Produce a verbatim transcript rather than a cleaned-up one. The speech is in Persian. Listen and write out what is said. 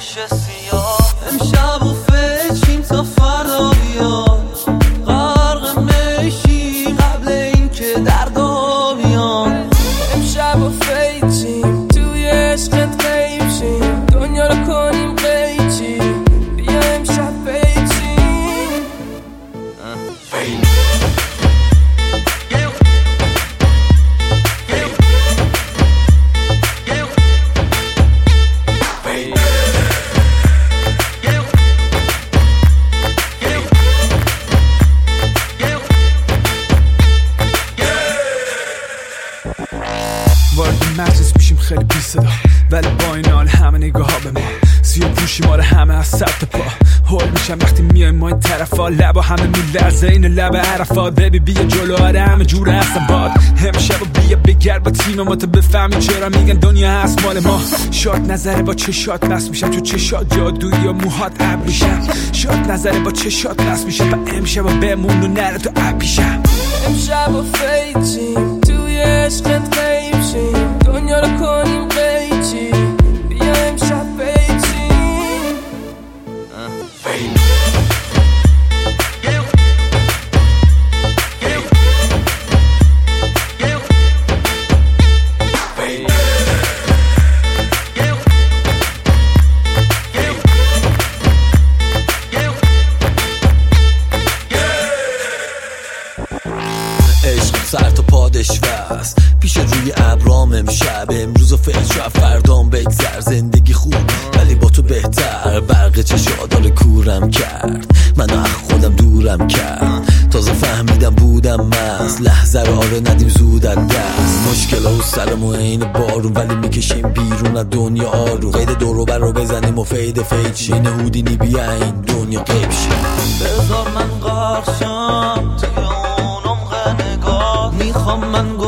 بشه سیاه. امشب و فچیم تا فردا بیاد، غرق میشیم قبل این که دردا بیان. امشب و فیچیم توی عشقت غیب شیم، دنیا رو کنیم قیچی، بیا امشب فیچیم. وارد مجلس میشیم خیلی بی صدا، ولی با این حال همه نگاه ها به ما سیاه پوشی ما رو همه از سر تا پا. هول میشم وقتی میایم ما این طرفا، لبا همه میلرزه این لب عرفات. ببی بیا جلو آره همه جور هستم باد. امشب و بیا بگرد با تیم ما تا بفهمی چرا میگن دنیا هست مال ما. شاد نظره با چشات بس میشم، چون چشات جادویی و موهات اب میشم. شاد نظره با چشات بس میشم و امشب و بمون و نره تو اب پیشم. امشب و فیچیم توی عشقت غیب شیم، دنیا رو کنیم قیچی، بیا امشب فیچیم. عشق سر تا پادش وست پیش روی ابرام. امشب امروز و فکر شب فردام بگذر. زندگی خوب ولی با تو بهتر، برق چشادار کورم کرد، منو از خودم دورم کرد. تازه فهمیدم بودم مست، لحظه رو آره ندیم زود از دست. مشکل ها و سرمو عین بارون، ولی میکشیم بیرون از دنیا آروم. قید دورو بر رو بزنیم و فید فید شین هودینی بیا این دنیا قیب شیم. بذار من غرق شم توی اون عمق نگاه، میخوام من